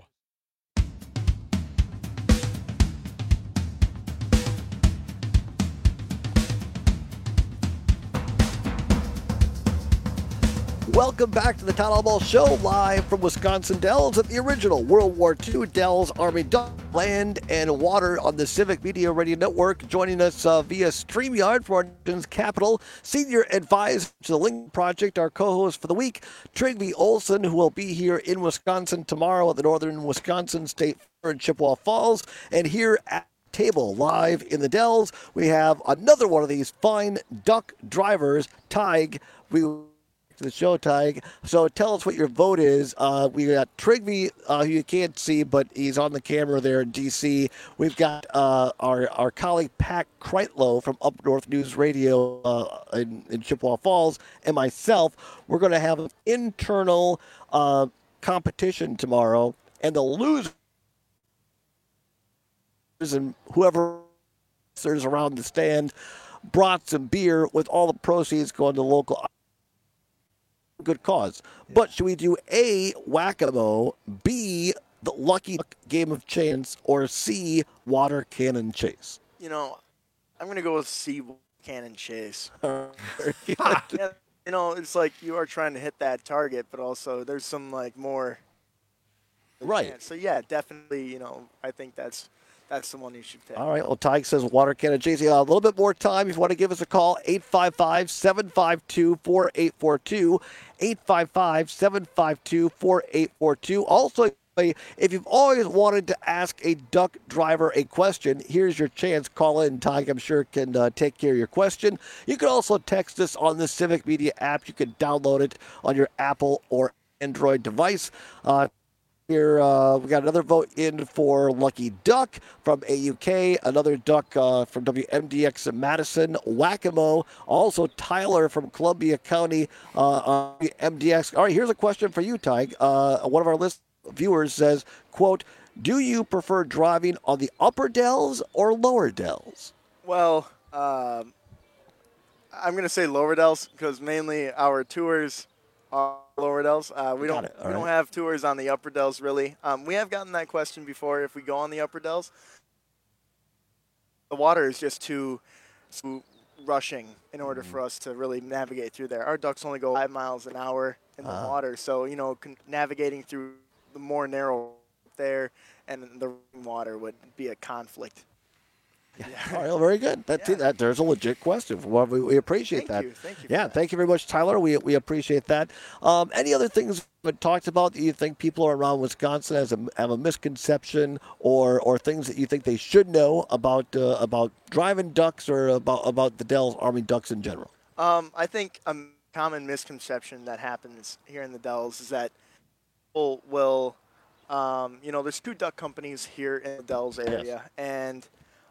Welcome back to the Town Hall Ball Show, live from Wisconsin Dells at the original World War II Dells Army Duck Land and Water on the Civic Media Radio Network. Joining us via StreamYard from our nation's capital, Senior Advisor to the Lincoln Project, our co-host for the week, Trygve Olson, who will be here in Wisconsin tomorrow at the Northern Wisconsin State Fair in Chippewa Falls, and here at table live in the Dells, we have another one of these fine duck drivers, Tig. To the show, Tig. So tell us what your vote is. We got Trygve, who you can't see, but he's on the camera there in D.C. We've got our colleague Pat Kreitlow from Up North News Radio in Chippewa Falls, and myself. We're going to have an internal competition tomorrow, and the losers and whoever is around the stand brought some beer with all the proceeds going to local good cause. But should we do A, Whack-A-Mo, B, the Lucky Game of Chance, or C, Water Cannon Chase? You know, I'm going to go with C, Cannon Chase. Yeah, you know, it's like you are trying to hit that target, but also there's some, like, more. Right. Chance. So, yeah, definitely, you know, I think that's the one you should pick. All right. Well, Tig says Water Cannon Chase. A little bit more time. If you want to give us a call, 855-752-4842. 855-752-4842. Also, if you've always wanted to ask a duck driver a question, here's your chance. Call in. Tig, I'm sure, can take care of your question. You can also text us on the Civic Media app. You can download it on your Apple or Android device. Here, we got another vote in for Lucky Duck from AUK, another duck from WMDX in Madison, Whack-A-Mo, also Tyler from Columbia County MDX. All right, here's a question for you, Tig. One of our viewers says, quote, do you prefer driving on the upper Dells or lower Dells? Well, I'm going to say lower Dells because mainly our tours are lower Dells. We don't have tours on the upper Dells, really. We have gotten that question before. If we go on the upper Dells, the water is just too rushing in order for us to really navigate through there. Our ducks only go 5 miles an hour in the water, so you know, navigating through the more narrow there and the water would be a conflict. Yeah. All right, well, very good. There's a legit question. We appreciate that. Thank you. Thank you very much, Tyler. We appreciate that. Any other things we talked about that you think people around Wisconsin have a misconception or things that you think they should know about driving ducks or about the Dells Army Ducks in general? I think a common misconception that happens here in the Dells is that people will, there's 2 duck companies here in the Dells area, and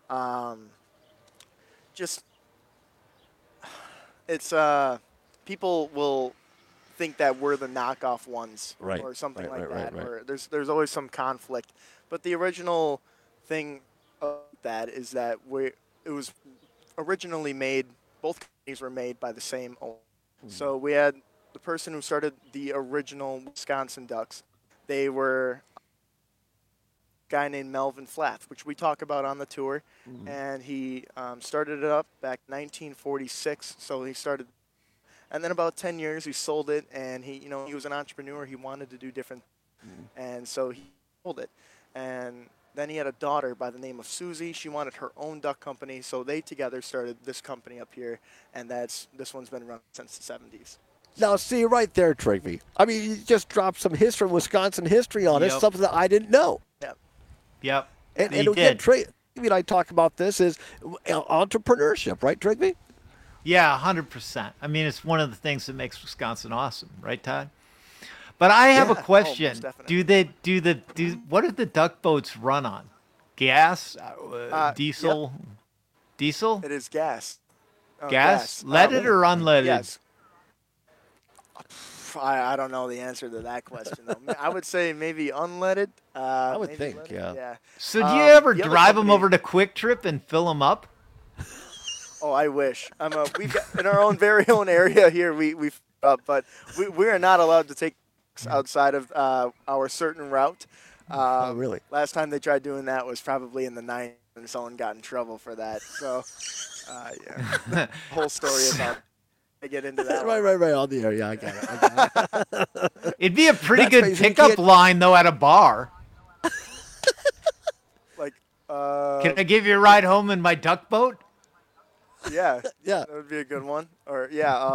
people will think that we're the knockoff ones or something like that. Or there's always some conflict. But the original thing of that is that it was originally made, both companies were made by the same owner. So we had the person who started the original Wisconsin Ducks. They were guy named Melvin Flath, which we talk about on the tour, and he started it up back in 1946. So he started And then about 10 years, he sold it, and he was an entrepreneur. He wanted to do different, and so he sold it. And then he had a daughter by the name of Susie. She wanted her own duck company, so they together started this company up here, and this one's been running since the 70s. Now, see, right there, Trigby. I mean, you just dropped some history, Wisconsin history on us, something that I didn't know. Yep. And again, Trigby and I talk about this is entrepreneurship, right, Trigby? Yeah, 100%. I mean, it's one of the things that makes Wisconsin awesome, right, Todd? But I have a question. What do the duck boats run on? Gas? Diesel? Yep. Diesel? It is gas. Gas? Leaded or unleaded? Yes. I don't know the answer to that question, though. I would say maybe unleaded. I would think, leaded, yeah. So do you ever drive them over to Quick Trip and fill them up? Oh, I wish. We've got in our own very own area here. But we are not allowed to take outside of our certain route. Really? Last time they tried doing that was probably in the 90s, and someone got in trouble for that. So, yeah, whole story about. I get into that. Right on the air. Yeah, I got it. It'd be a pretty good pickup line though at a bar. Can I give you a ride home in my duck boat? Yeah, that would be a good one. Or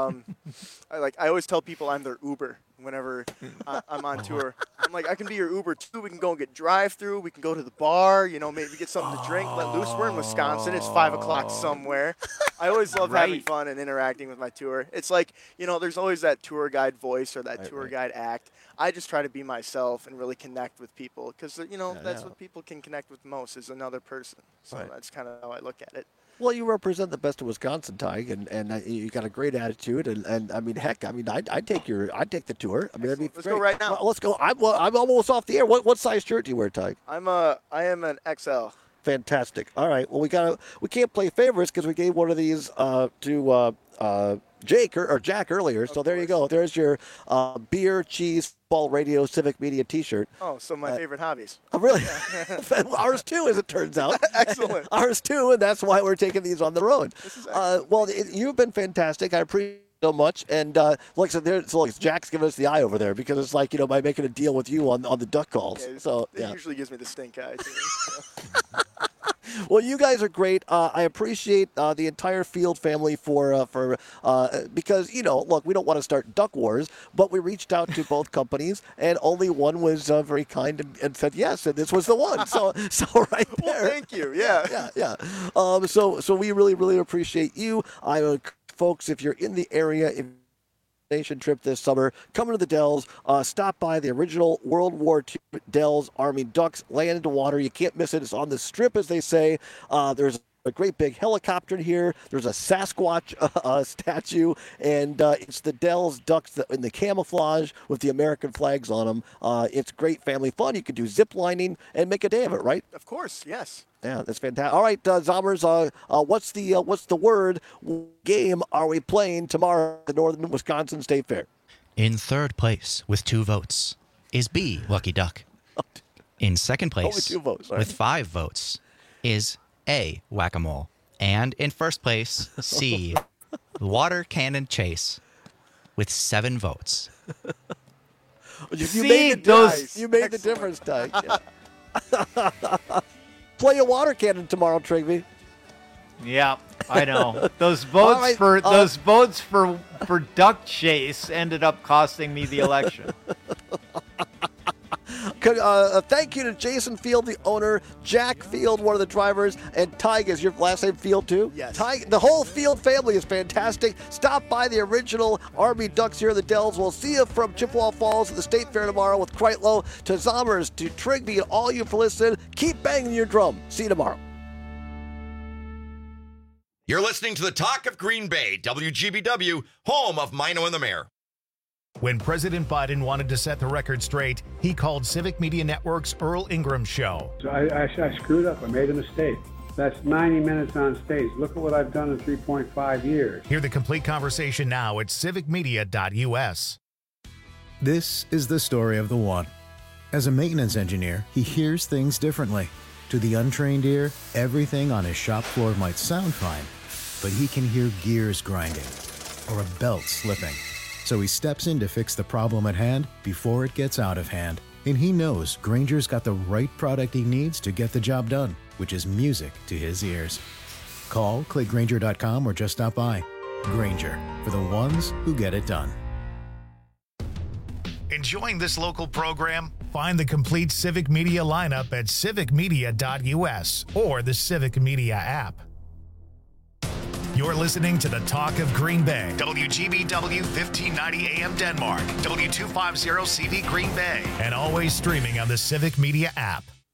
I always tell people I'm their Uber whenever I'm on tour. I'm like, I can be your Uber too. We can go and get drive-through. We can go to the bar. Maybe get something to drink. Let loose. We're in Wisconsin. It's 5 o'clock somewhere. I always love having fun and interacting with my tour. It's like there's always that tour guide voice or that tour guide act. I just try to be myself and really connect with people because that's what people can connect with most is another person. So that's kind of how I look at it. Well, you represent the best of Wisconsin, Tig, and you got a great attitude, and I mean, heck, I'd take the tour. I mean, that'd be Let's go right now. Well, let's go. I'm almost off the air. What size shirt do you wear, Tig? I am an XL. Fantastic. All right. Well, we can't play favorites because we gave one of these to Jake or Jack earlier. So there you go. There's your beer, cheese, ball, radio, civic media T-shirt. Oh, so my favorite hobbies. Oh, really? Ours too, as it turns out. Excellent. Ours too, and that's why we're taking these on the road. Well, you've been fantastic. I appreciate so much, and like I said, Jack's giving us the eye over there because it's like by making a deal with you on the duck calls. It usually gives me the stink eye too. So. Well, you guys are great. I appreciate the entire Field family for because look, we don't want to start duck wars, but we reached out to both companies, and only one was very kind and said yes, and this was the one. So right there. Well, thank you. Yeah. Yeah. So we really appreciate you. Folks, if you're in the area, nation trip this summer, come to the Dells, stop by the original World War II Dells Army Ducks, land into water. You can't miss it. It's on the strip, as they say. There's a great big helicopter here. There's a Sasquatch statue, and it's the Dells Ducks in the camouflage with the American flags on them. It's great family fun. You can do zip lining and make a day of it, right? Of course, yes. Yeah, that's fantastic. All right, Zommers, what's the word game are we playing tomorrow at the Northern Wisconsin State Fair? In third place with 2 votes is B, Lucky Duck. In second place 2 votes, with 5 votes is A, Whack-A-Mole. And in first place, C, Water Cannon Chase with 7 votes. You made the difference, Ty. Yeah. Play a water cannon tomorrow, Trigby. Yeah, I know. Those boats for duck chase ended up costing me the election. Thank you to Jason Field, the owner, Jack Field, one of the drivers, and Tig, is your last name Field too? Yes. Tig, the whole Field family is fantastic. Stop by the original Army Ducks here in the Dells. We'll see you from Chippewa Falls at the State Fair tomorrow with Kreitlow. To Zommers, to Trigby, and all you for listening. Keep banging your drum. See you tomorrow. You're listening to the Talk of Green Bay, WGBW, home of Mino and the Mayor. When President Biden wanted to set the record straight, he called Civic Media Network's Earl Ingram Show. So I screwed up. I made a mistake. That's 90 minutes on stage. Look at what I've done in 3.5 years. Hear the complete conversation now at civicmedia.us. This is the story of the one. As a maintenance engineer, he hears things differently. To the untrained ear, everything on his shop floor might sound fine, but he can hear gears grinding or a belt slipping. So he steps in to fix the problem at hand before it gets out of hand. And he knows Grainger's got the right product he needs to get the job done, which is music to his ears. Call, click Grainger.com, or just stop by. Grainger, for the ones who get it done. Enjoying this local program? Find the complete Civic Media lineup at civicmedia.us or the Civic Media app. You're listening to the Talk of Green Bay. WGBW 1590 AM Denmark, W250 CV Green Bay, and always streaming on the Civic Media app.